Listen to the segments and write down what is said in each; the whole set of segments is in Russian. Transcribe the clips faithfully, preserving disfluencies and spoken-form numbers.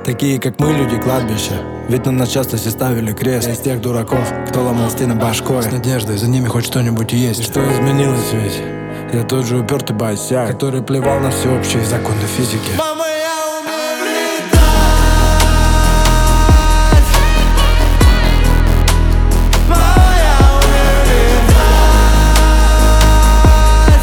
Такие, как мы, люди кладбища. Ведь на нас часто все ставили крест. Я из тех дураков, кто ломал стены башкой, с надеждой, за ними хоть что-нибудь есть. И что изменилось ведь? Я тот же упертый босяк, который плевал на всеобщие законы физики. Мама, я умею летать. Мама, я умею летать.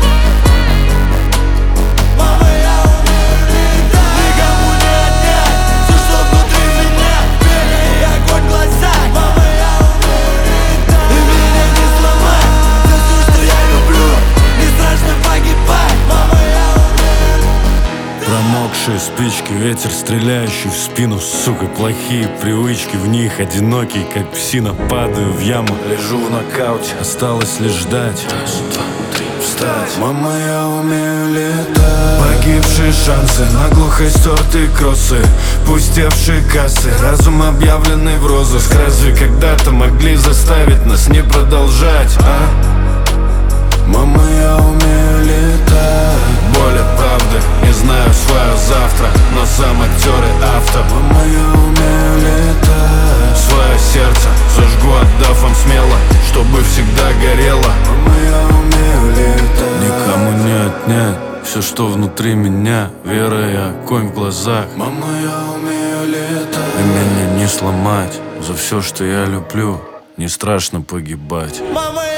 Мама, я умею летать. Никому не отнять все, что внутри меня. Вера и огонь в глазах. Мама, я умею летать. И меня не сломать. За все, что я люблю, не страшно погибать. Мама, я Промокшие спички, ветер, стреляющий в спину. Сука, плохие привычки, в них одинокий, как псина. Падаю в яму, лежу в нокауте. Осталось лишь ждать. Раз, два, три, встать. Мама, я умею летать. Погибшие шансы, наглухо стертые кроссы, пустевшие кассы, разум объявленный в розыск. Разве когда-то могли заставить нас не продолжать, а? Мама, я умею летать. Боль от правды, не знаю свое завтра, но сам актер и автор. Мама, я умею летать. Свое сердце зажгу, отдав вам смело, чтобы всегда горело. Мама, я умею летать. Никому не отнять все, что внутри меня. Вера и огонь в глазах. Мама, я умею летать. И меня не сломать. За все, что я люблю, не страшно погибать. Мама,